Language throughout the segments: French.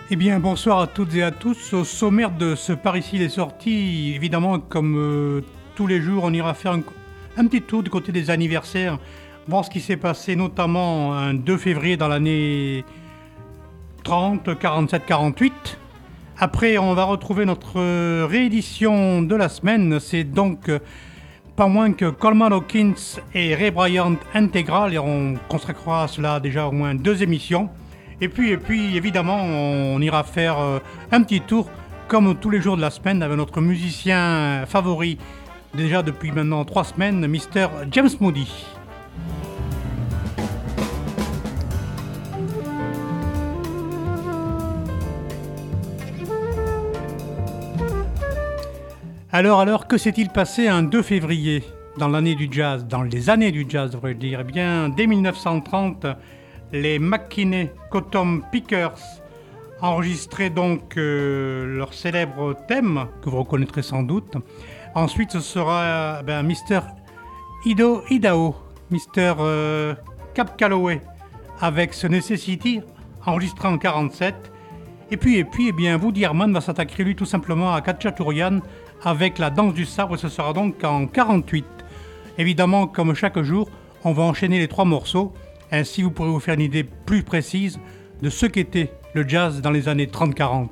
Eh bien, bonsoir à toutes et à tous. Au sommaire de ce Par ici les sorties, évidemment, comme tous les jours, on ira faire un petit tour du côté des anniversaires, voir ce qui s'est passé notamment un 2 février dans l'année 30, 47, 48. Après, on va retrouver notre réédition de la semaine. C'est donc pas moins que Coleman Hawkins et Ray Bryant intégral, et on consacrera à cela déjà au moins 2 émissions. Et puis, évidemment, on ira faire un petit tour, comme tous les jours de la semaine, avec notre musicien favori, déjà depuis maintenant 3 semaines, Mr. James Moody. Alors, que s'est-il passé un 2 février dans l'année du jazz, dans les années du jazz, devrais-je dire? Eh bien, dès 1930, les McKinney Cotton Pickers enregistraient donc leur célèbre thème, que vous reconnaîtrez sans doute. Ensuite, ce sera Mr. Idaho, Mr. Cap Calloway, avec ce Necessity, enregistré en 1947. Et puis, eh bien, Woody Herman va s'attaquer lui tout simplement à Khachaturian avec la danse du sabre, ce sera donc en 1948. Évidemment, comme chaque jour, on va enchaîner les 3 morceaux. Ainsi, vous pourrez vous faire une idée plus précise de ce qu'était le jazz dans les années 30-40.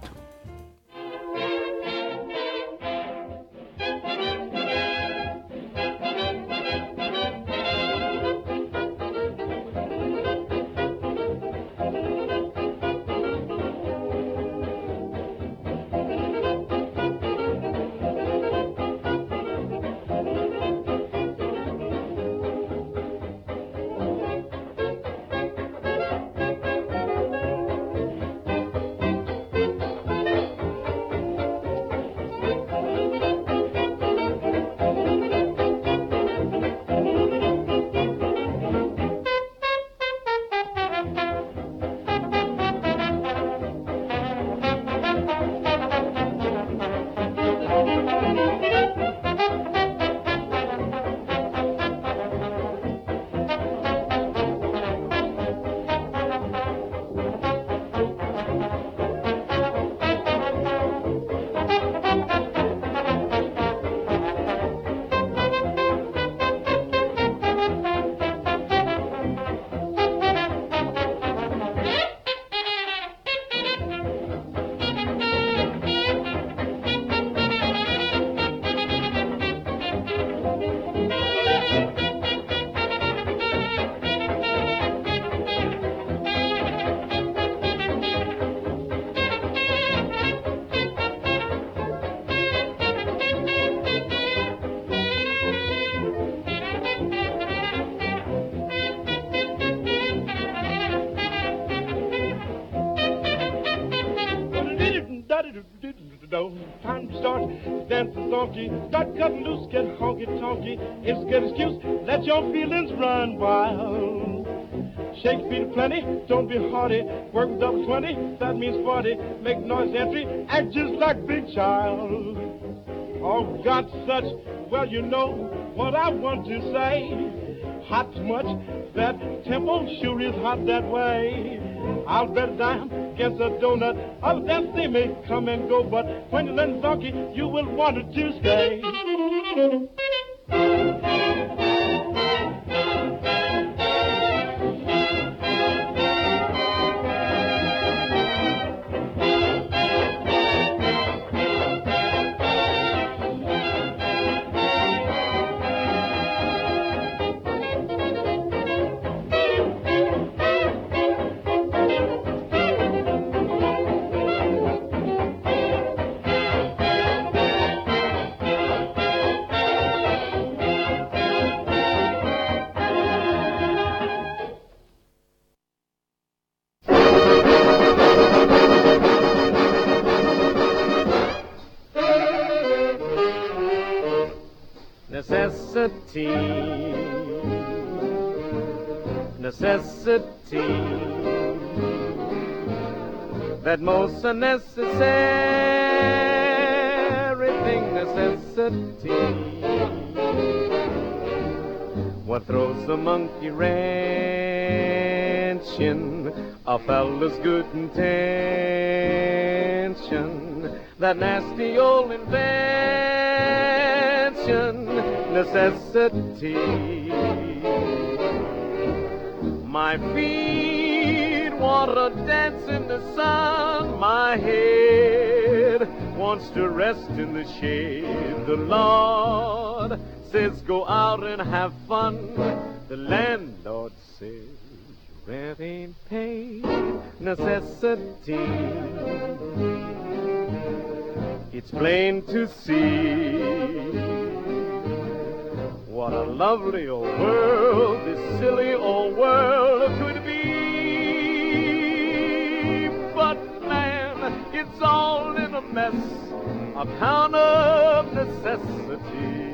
Time to start dancing donkey, start cutting loose, get honky-tonky. It's a good excuse, let your feelings run wild. Shake your feet plenty, don't be haughty, work with double 20, that means 40. Make noise entry, act just like big child. Oh, got such, well, you know what I want to say. Hot much, that tempo sure is hot that way. I'll bet a dime against a donut. Other than they may come and go, but when you learn donkey, you will want it to stay. Necessity, necessity, that most unnecessary thing, necessity, what throws the monkey wrench in a fella's good intention, that nasty old invention, necessity. My feet want to dance in the sun, my head wants to rest in the shade. The Lord says go out and have fun. The landlord says rent ain't paid, necessity. It's plain to see what a lovely old world this silly old world could be. But man, it's all in a mess, account of necessity.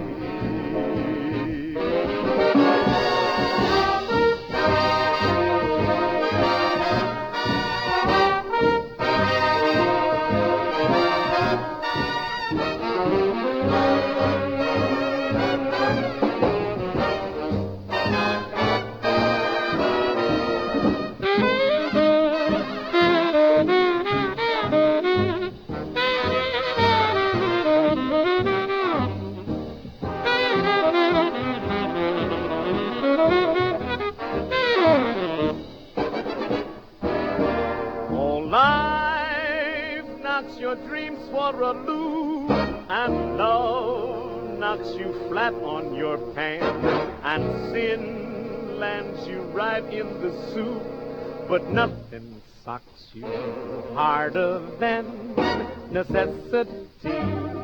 Your dreams for a loop, and love knocks you flat on your pants, and sin lands you right in the soup. But nothing socks you harder than necessity.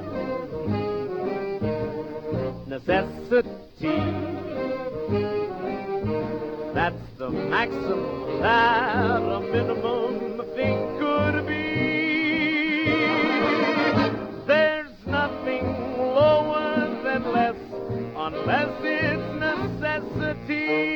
Necessity. That's the maximum that a minimum thing could be. There's nothing lower than less, unless it's necessity.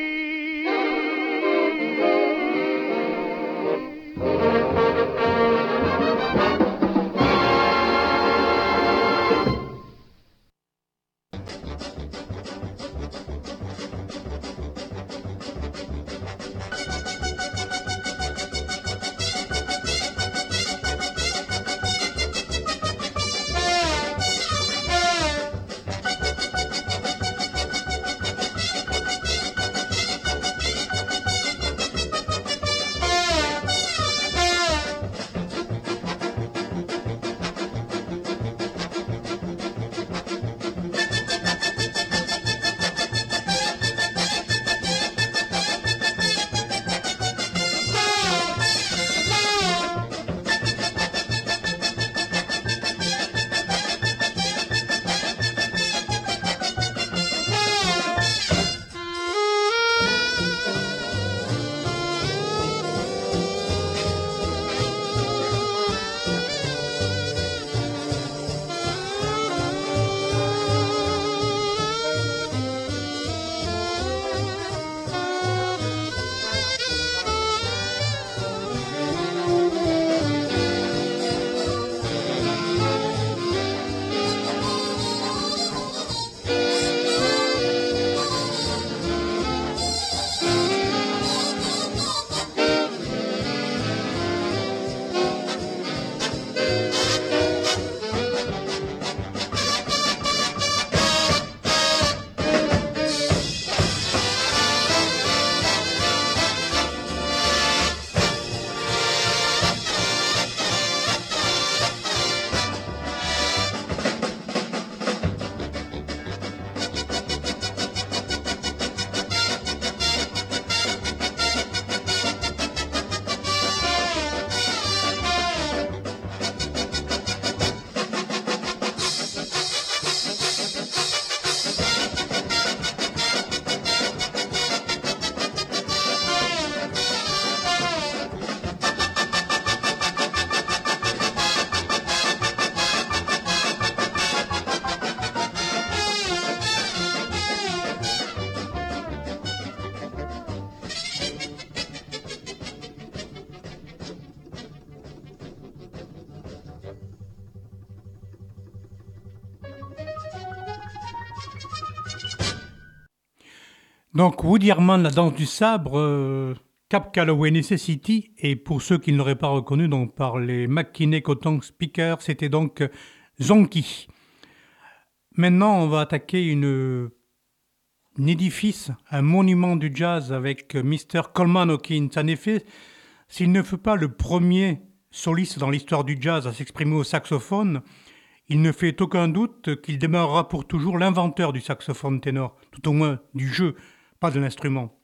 Donc Woody Herman, la danse du sabre, Cab Calloway Necessity, et pour ceux qui ne l'auraient pas reconnu, donc par les McKinney Cotton Speakers, c'était donc Zonky. Maintenant, on va attaquer un édifice, un monument du jazz avec Mr. Coleman Hawkins. En effet, s'il ne fut pas le premier soliste dans l'histoire du jazz à s'exprimer au saxophone, il ne fait aucun doute qu'il demeurera pour toujours l'inventeur du saxophone ténor, tout au moins du jeu, pas de l'instrument.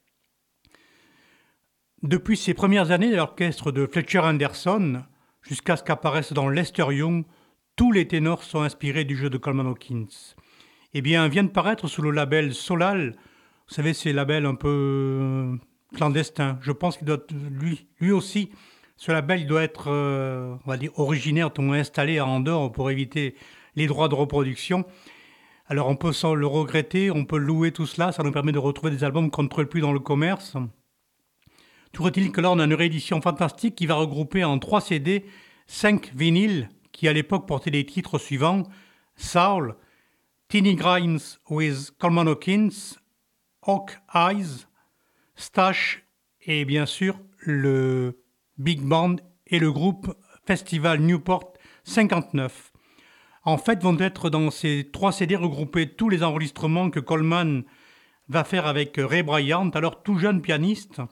Depuis ses premières années à l'orchestre de Fletcher Henderson, jusqu'à ce qu'apparaisse dans Lester Young, tous les ténors sont inspirés du jeu de Coleman Hawkins. Eh bien, vient de paraître sous le label Solal, vous savez, ces labels un peu clandestins. Je pense qu'il doit, lui aussi, ce label, il doit être, on va dire, originaire, tout le moins installé à Andorre pour éviter les droits de reproduction. Alors, on peut le regretter, on peut louer tout cela, ça nous permet de retrouver des albums qu'on ne trouve plus dans le commerce. Toujours est-il que là, on a une réédition fantastique qui va regrouper en 3 CD 5 vinyles qui, à l'époque, portaient les titres suivants: Soul, Teeny Grimes with Coleman Hawkins, Hawk Eyes, Stash et bien sûr le Big Band et le groupe Festival Newport 59. En fait, vont être dans ces 3 CD regroupés tous les enregistrements que Coleman va faire avec Ray Bryant, alors tout jeune pianiste.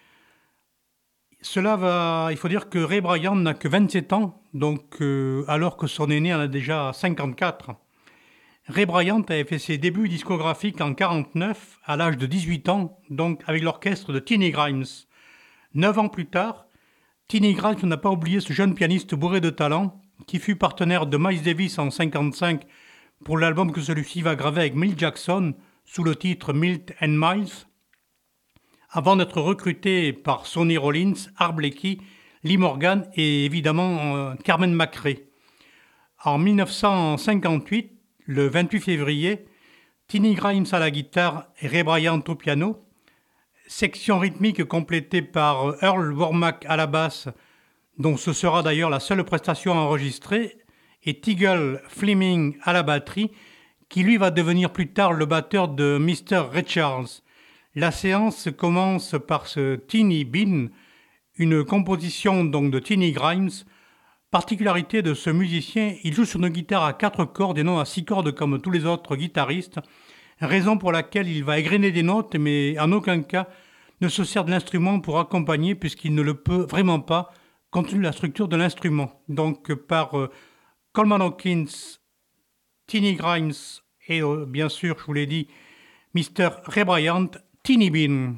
Il faut dire que Ray Bryant n'a que 27 ans, donc alors que son aîné en a déjà 54. Ray Bryant avait fait ses débuts discographiques en 1949, à l'âge de 18 ans, donc avec l'orchestre de Teeny Grimes. 9 ans plus tard, Teeny Grimes n'a pas oublié ce jeune pianiste bourré de talent, qui fut partenaire de Miles Davis en 1955 pour l'album que celui-ci va graver avec Milt Jackson sous le titre Milt and Miles, avant d'être recruté par Sonny Rollins, Art Blakey, Lee Morgan et évidemment Carmen McRae. En 1958, le 28 février, Teeny Grimes à la guitare et Ray Bryant au piano, section rythmique complétée par Earl Wormack à la basse, dont ce sera d'ailleurs la seule prestation enregistrée, et Tiggle Fleming à la batterie, qui lui va devenir plus tard le batteur de Mr. Richards. La séance commence par ce Teeny Bean, une composition donc de Teeny Grimes. Particularité de ce musicien, il joue sur une guitare à 4 cordes et non à 6 cordes comme tous les autres guitaristes, raison pour laquelle il va égrener des notes mais en aucun cas ne se sert de l'instrument pour accompagner puisqu'il ne le peut vraiment pas compte tenu de la structure de l'instrument. Donc par Coleman Hawkins, Teeny Grimes et bien sûr, je vous l'ai dit, Mr. Ray Bryant, Teeny Bean.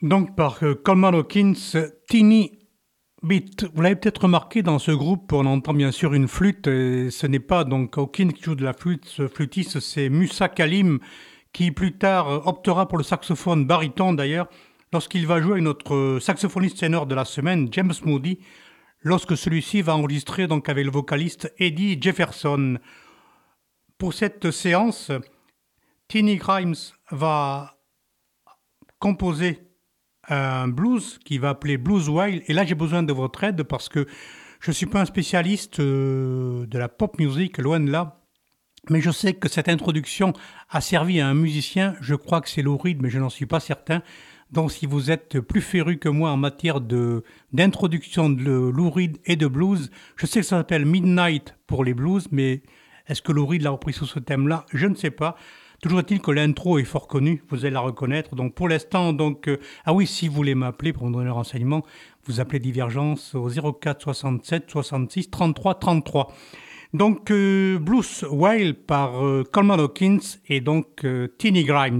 Donc par Coleman Hawkins, Teeny Beat. Vous l'avez peut-être remarqué, dans ce groupe, on entend bien sûr une flûte. Et ce n'est pas donc Hawkins qui joue de la flûte. Ce flûtiste, c'est Musa Kalim, qui plus tard optera pour le saxophone baryton d'ailleurs, lorsqu'il va jouer avec notre saxophoniste ténor de la semaine, James Moody, lorsque celui-ci va enregistrer donc avec le vocaliste Eddie Jefferson. Pour cette séance, Teeny Grimes va composer un blues qui va appeler Blues Wild. Et là, j'ai besoin de votre aide parce que je ne suis pas un spécialiste de la pop music, loin de là. Mais je sais que cette introduction a servi à un musicien. Je crois que c'est Lou Reed, mais je n'en suis pas certain. Donc, si vous êtes plus féru que moi en matière d'introduction de Lou Reed et de blues, je sais que ça s'appelle Midnight pour les blues, mais est-ce que Lou Reed l'a repris sur ce thème-là? Je ne sais pas. Toujours est-il que l'intro est fort connue, vous allez la reconnaître. Donc pour l'instant, ah oui, si vous voulez m'appeler pour me donner le renseignement, vous appelez Divergence au 04 67 66 33 33. Donc Blues Wild par Coleman Hawkins et donc Teeny Grimes.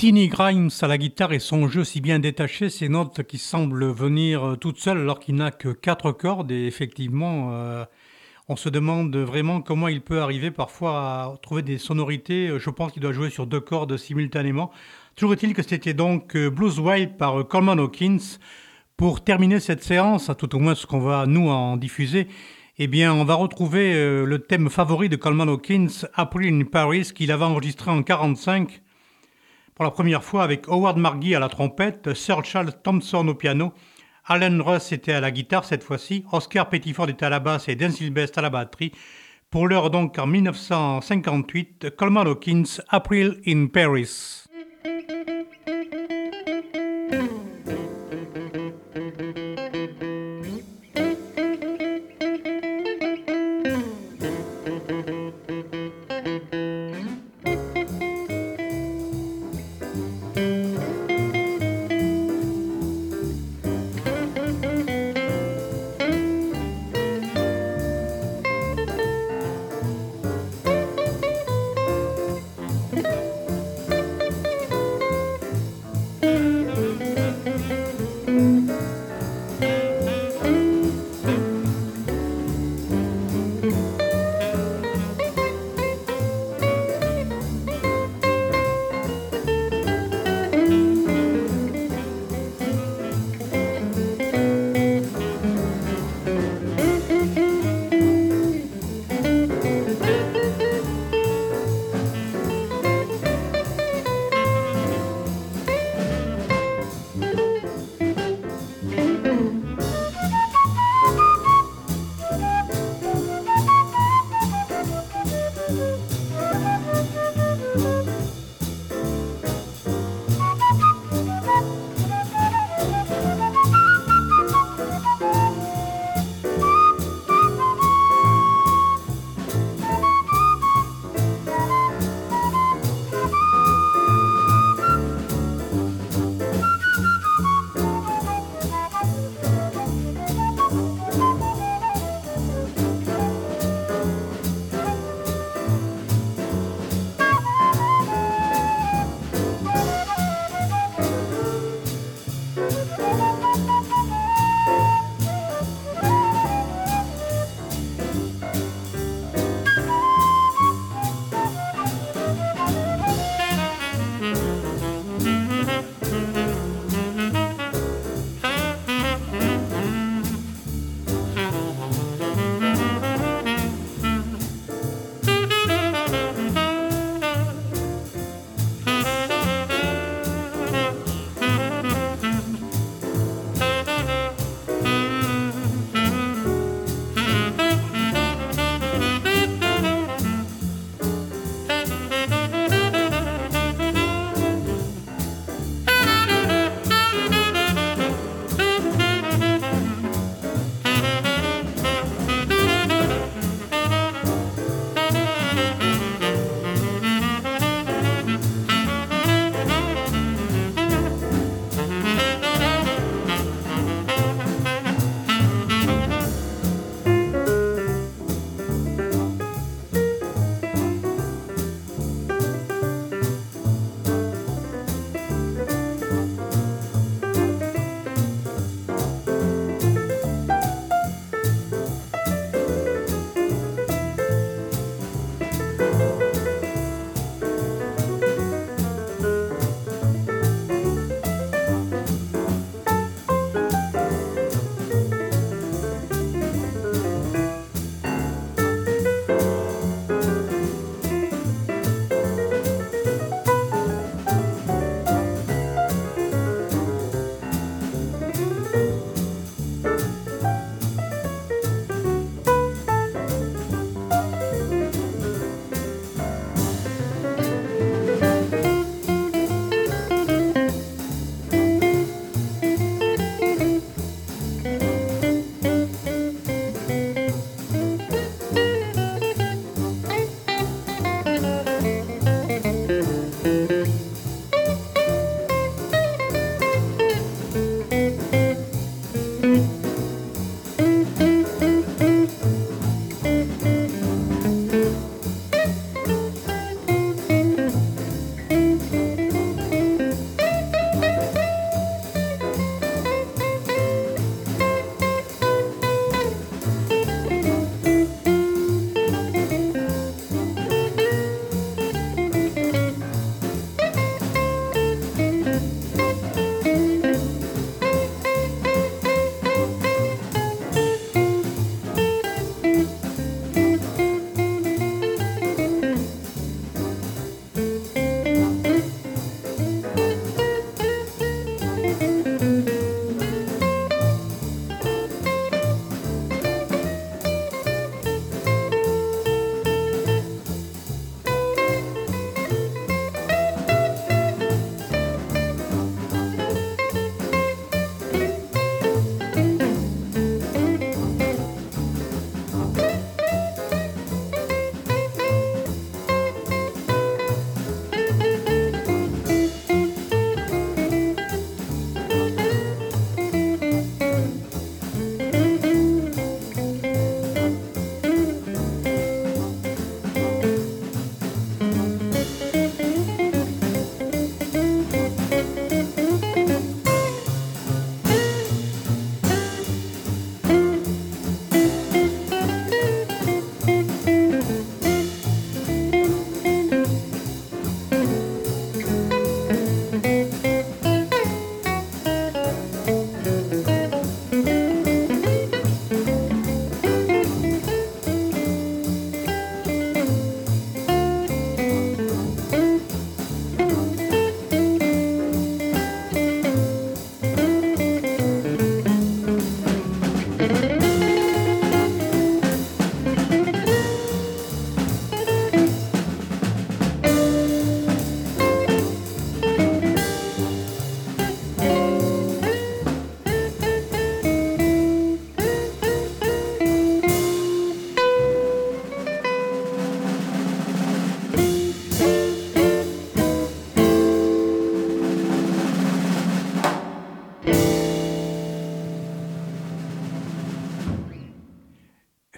Tinny Grimes à la guitare et son jeu si bien détaché, ces notes qui semblent venir toutes seules alors qu'il n'a que 4 cordes et effectivement on se demande vraiment comment il peut arriver parfois à trouver des sonorités. Je pense qu'il doit jouer sur 2 cordes simultanément. Toujours est-il que c'était donc Blues Wild par Coleman Hawkins. Pour terminer cette séance, à tout au moins ce qu'on va nous en diffuser, eh bien on va retrouver le thème favori de Coleman Hawkins, April in Paris, qu'il avait enregistré en 1945 pour la première fois avec Howard Margie à la trompette, Sir Charles Thompson au piano, Alan Russ était à la guitare cette fois-ci, Oscar Pettiford était à la basse et Denzil Best à la batterie. Pour l'heure donc en 1958, Coleman Hawkins, April in Paris.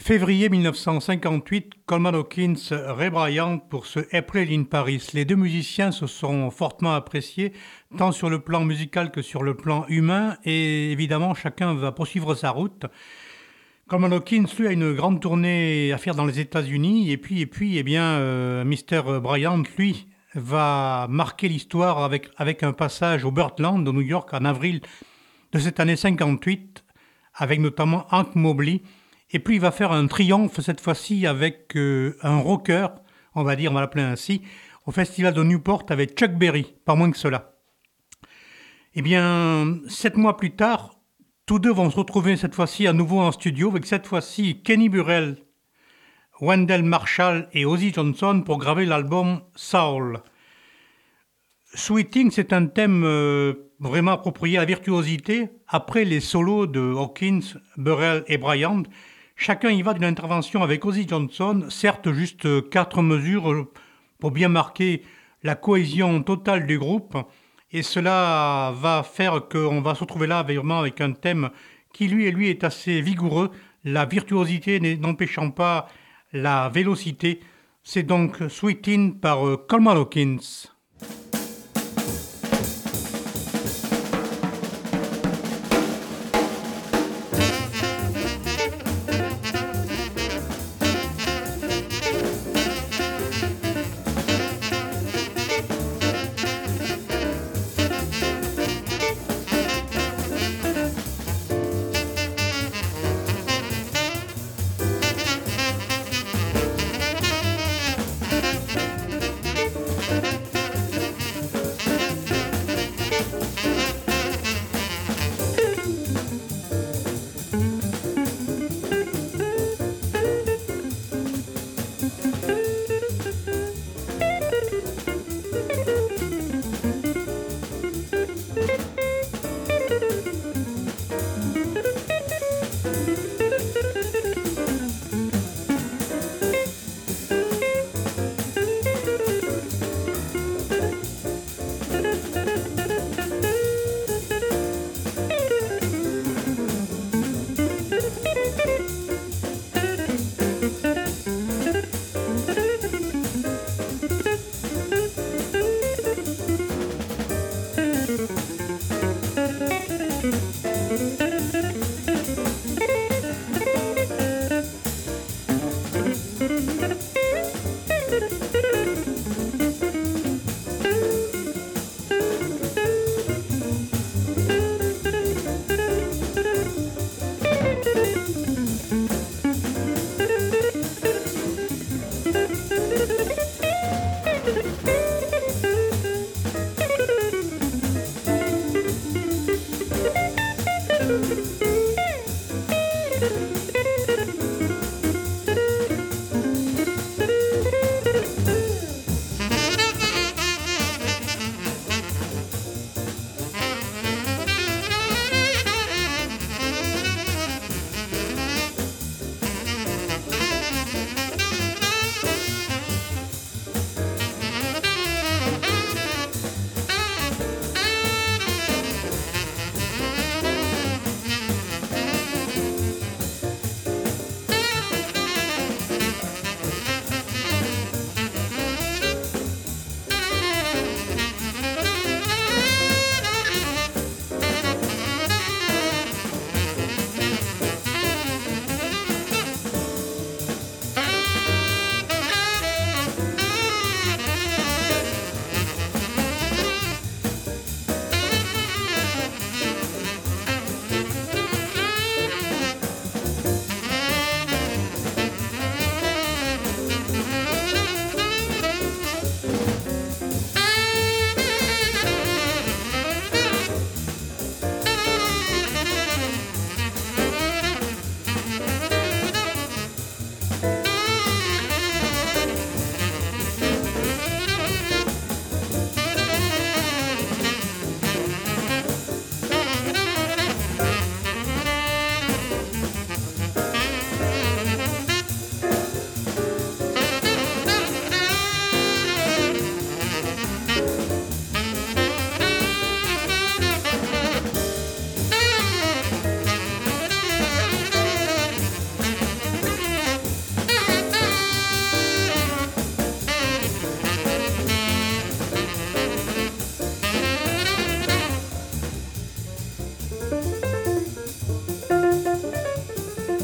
Février 1958, Coleman Hawkins, Ray Bryant pour ce April in Paris. Les deux musiciens se sont fortement appréciés, tant sur le plan musical que sur le plan humain, et évidemment chacun va poursuivre sa route. Coleman Hawkins, lui, a une grande tournée à faire dans les États-Unis, et puis Mr. Bryant, lui, va marquer l'histoire avec un passage au Birdland de New York en avril de cette année 58, avec notamment Hank Mobley. Et puis il va faire un triomphe cette fois-ci avec un rocker, on va l'appeler ainsi, au festival de Newport avec Chuck Berry, pas moins que cela. Eh bien, 7 mois plus tard, tous deux vont se retrouver cette fois-ci à nouveau en studio, avec cette fois-ci Kenny Burrell, Wendell Marshall et Ozzy Johnson pour graver l'album Soul. Sweeting, c'est un thème vraiment approprié à la virtuosité. Après les solos de Hawkins, Burrell et Bryant, chacun y va d'une intervention avec Ozzy Johnson, certes juste 4 mesures pour bien marquer la cohésion totale du groupe. Et cela va faire qu'on va se retrouver là vraiment avec un thème qui lui est assez vigoureux, la virtuosité n'empêchant pas la vélocité. C'est donc Sweetin' par Coleman Hawkins.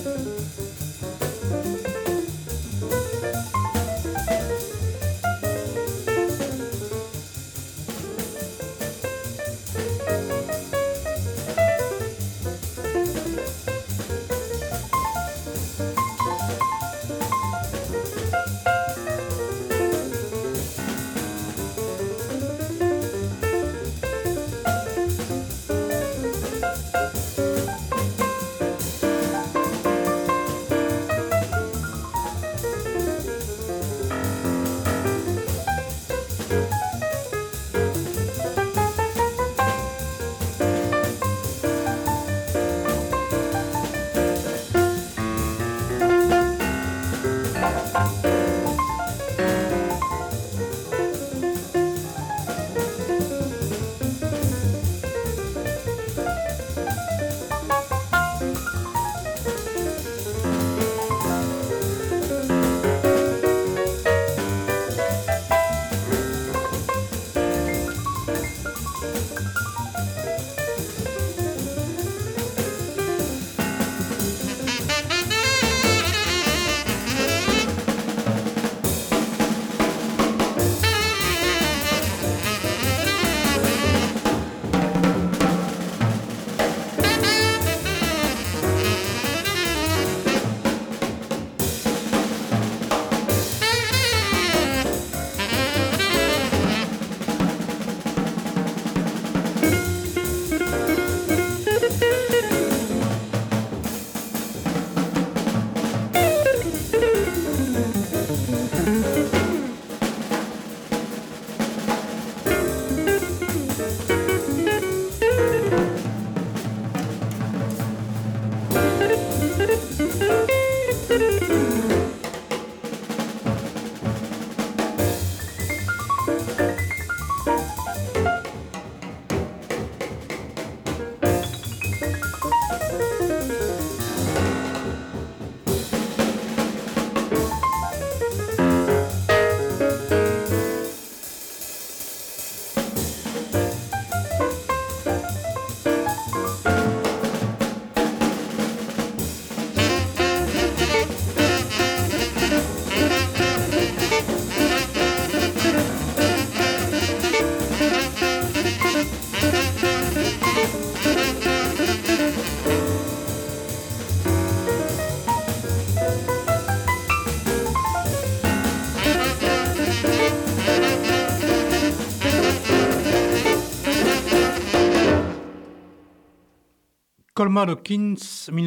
Coleman Hawkins,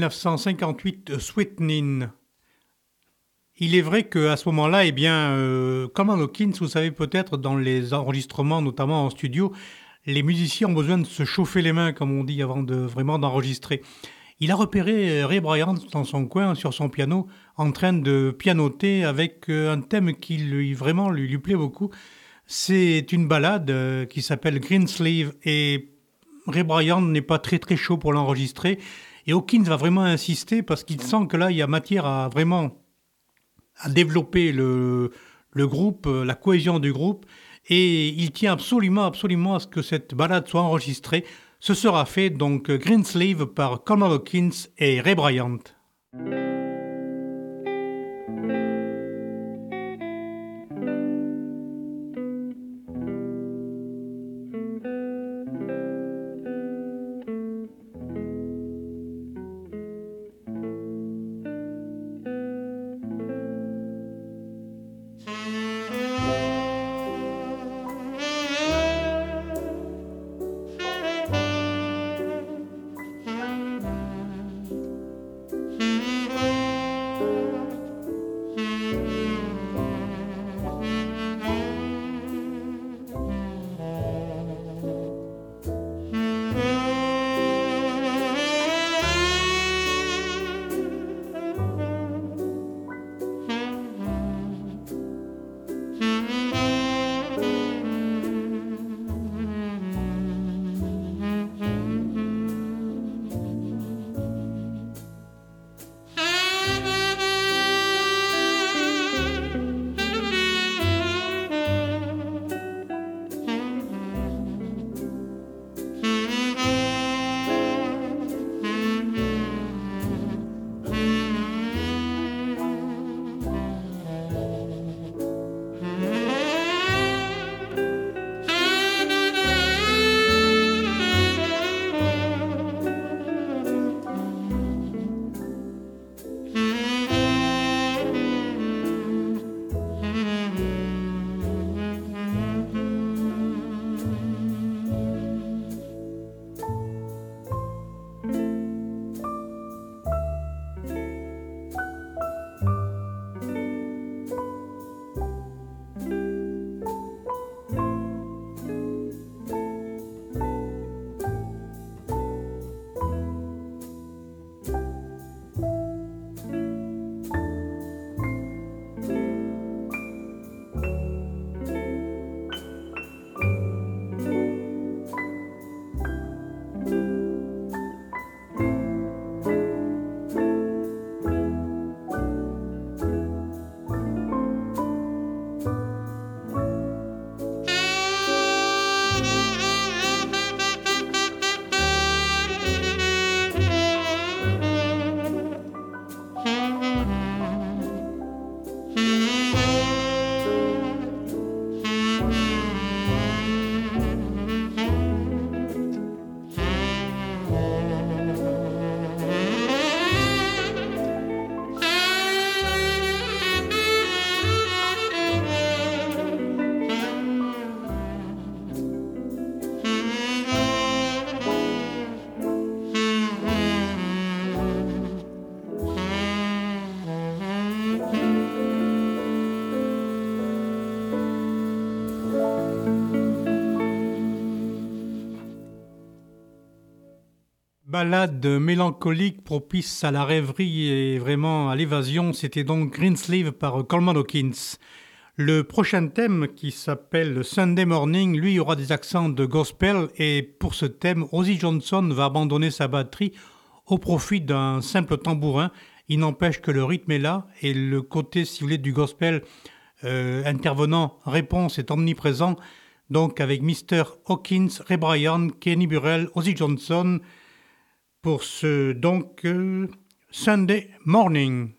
1958, Sweetenin'. Il est vrai qu'à ce moment-là, Coleman Hawkins, vous savez peut-être, dans les enregistrements, notamment en studio, les musiciens ont besoin de se chauffer les mains, comme on dit, avant de vraiment d'enregistrer. Il a repéré Ray Bryant dans son coin, sur son piano, en train de pianoter avec un thème qui lui plaît beaucoup. C'est une ballade qui s'appelle Greensleeve, et Ray Bryant n'est pas très très chaud pour l'enregistrer. Et Hawkins va vraiment insister parce qu'il sent que là, il y a matière à développer le groupe, la cohésion du groupe. Et il tient absolument à ce que cette ballade soit enregistrée. Ce sera fait, donc Greensleeve par Coleman Hawkins et Ray Bryant. Ballade mélancolique propice à la rêverie et vraiment à l'évasion, c'était donc Greensleeve par Coleman Hawkins. Le prochain thème, qui s'appelle Sunday Morning, lui aura des accents de gospel, et pour ce thème, Ozzy Johnson va abandonner sa batterie au profit d'un simple tambourin. Il n'empêche que le rythme est là et le côté, si vous voulez, du gospel intervenant réponse est omniprésent. Donc avec Mr. Hawkins, Ray Bryan, Kenny Burrell, Ozzy Johnson pour ce donc Sunday Morning.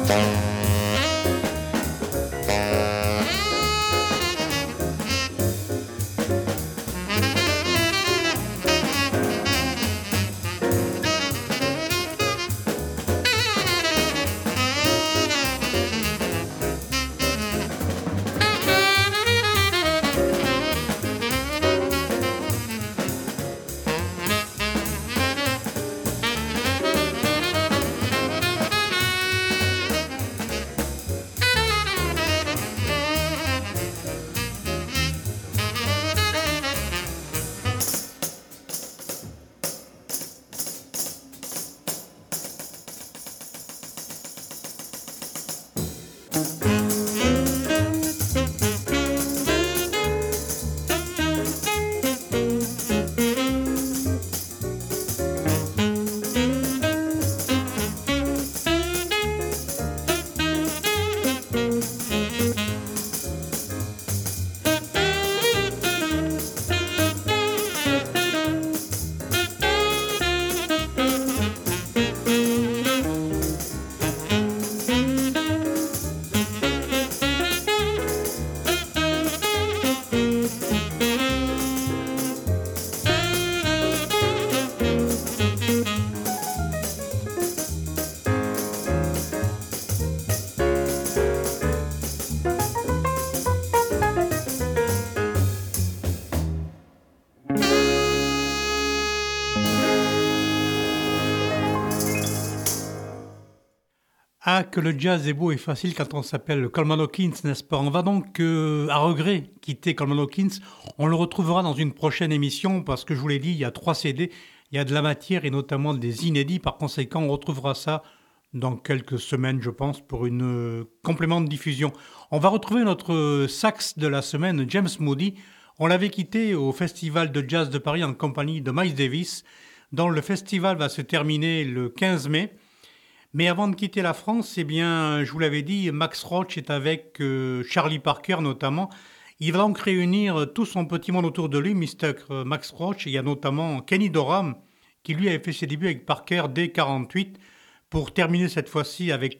Ah, que le jazz est beau et facile quand on s'appelle Coleman Hawkins, n'est-ce pas? On va donc, à regret, quitter Coleman Hawkins. On le retrouvera dans une prochaine émission parce que je vous l'ai dit, il y a 3 CD, il y a de la matière et notamment des inédits. Par conséquent, on retrouvera ça dans quelques semaines, je pense, pour une complément de diffusion. On va retrouver notre sax de la semaine, James Moody. On l'avait quitté au Festival de Jazz de Paris en compagnie de Miles Davis, dont le festival va se terminer le 15 mai. Mais avant de quitter la France, eh bien, je vous l'avais dit, Max Roach est avec Charlie Parker notamment. Il va donc réunir tout son petit monde autour de lui, Mr. Max Roach. Il y a notamment Kenny Dorham, qui lui avait fait ses débuts avec Parker dès 1948, pour terminer cette fois-ci avec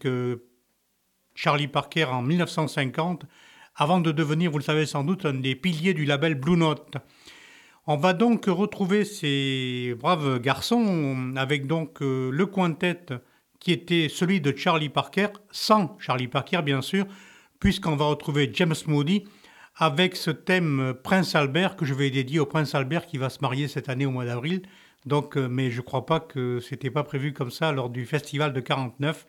Charlie Parker en 1950, avant de devenir, vous le savez sans doute, un des piliers du label Blue Note. On va donc retrouver ces braves garçons avec donc le quintet qui était celui de Charlie Parker, sans Charlie Parker bien sûr, puisqu'on va retrouver James Moody avec ce thème Prince Albert que je vais dédier au Prince Albert qui va se marier cette année au mois d'avril. Donc, mais je ne crois pas que c'était pas prévu comme ça lors du festival de 49.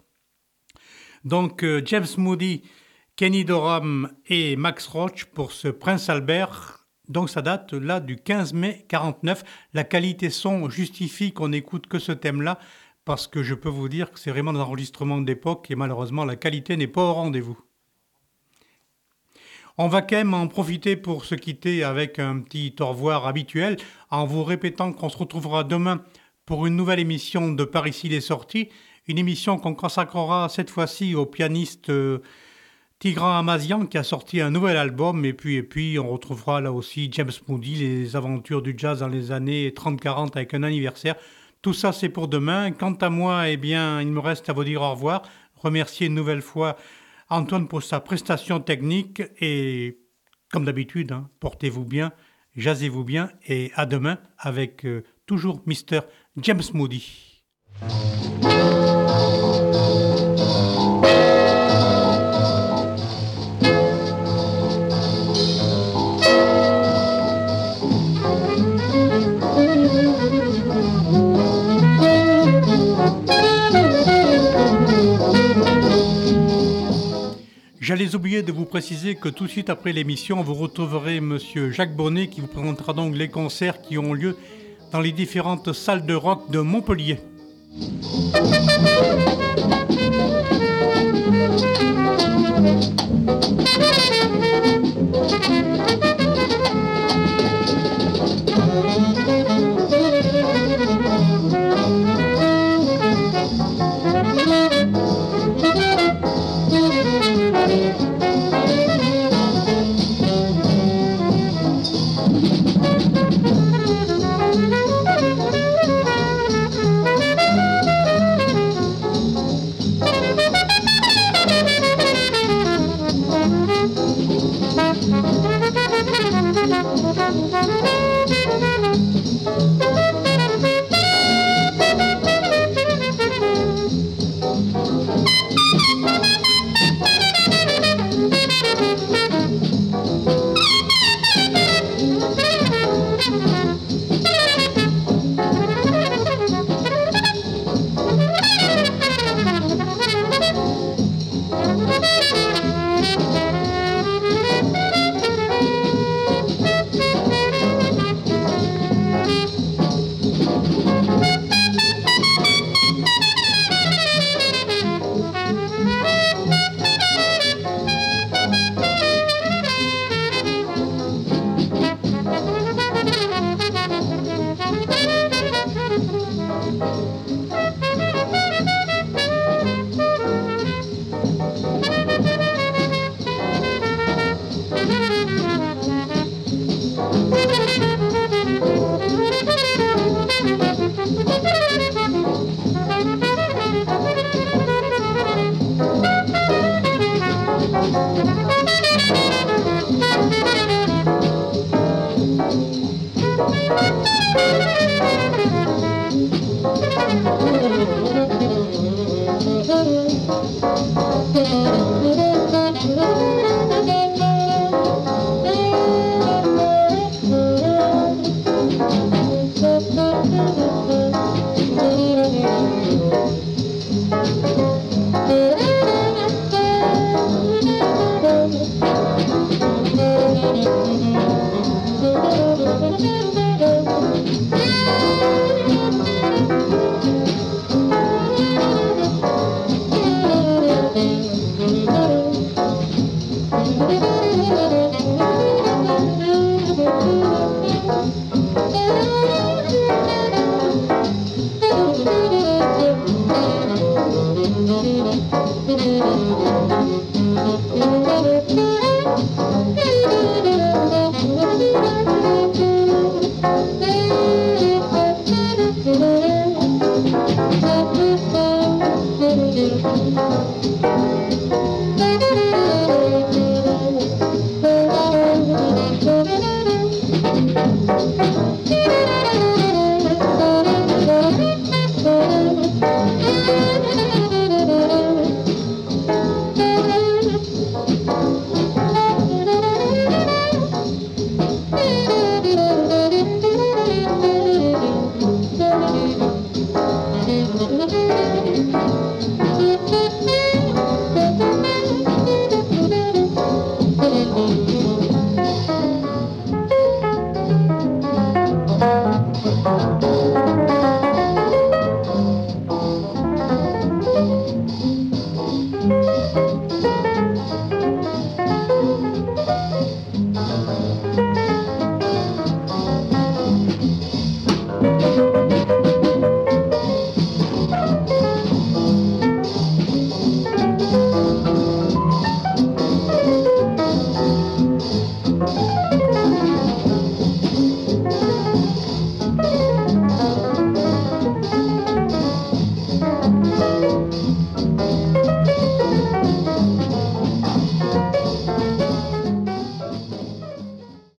Donc James Moody, Kenny Dorham et Max Roach pour ce Prince Albert. Donc ça date là du 15 mai 49. La qualité son justifie qu'on n'écoute que ce thème-là, parce que je peux vous dire que c'est vraiment un enregistrement d'époque et malheureusement la qualité n'est pas au rendez-vous. On va quand même en profiter pour se quitter avec un petit au revoir habituel en vous répétant qu'on se retrouvera demain pour une nouvelle émission de Par ici les sorties, une émission qu'on consacrera cette fois-ci au pianiste Tigran Amazian qui a sorti un nouvel album et puis on retrouvera là aussi James Moody, les aventures du jazz dans les années 30-40 avec un anniversaire. Tout ça, c'est pour demain. Quant à moi, eh bien, il me reste à vous dire au revoir. Remercier une nouvelle fois Antoine pour sa prestation technique. Et comme d'habitude, portez-vous bien, jazzez-vous bien. Et à demain avec toujours Mr. James Moody. J'allais oublier de vous préciser que tout de suite après l'émission, vous retrouverez Monsieur Jacques Bonnet qui vous présentera donc les concerts qui ont lieu dans les différentes salles de rock de Montpellier.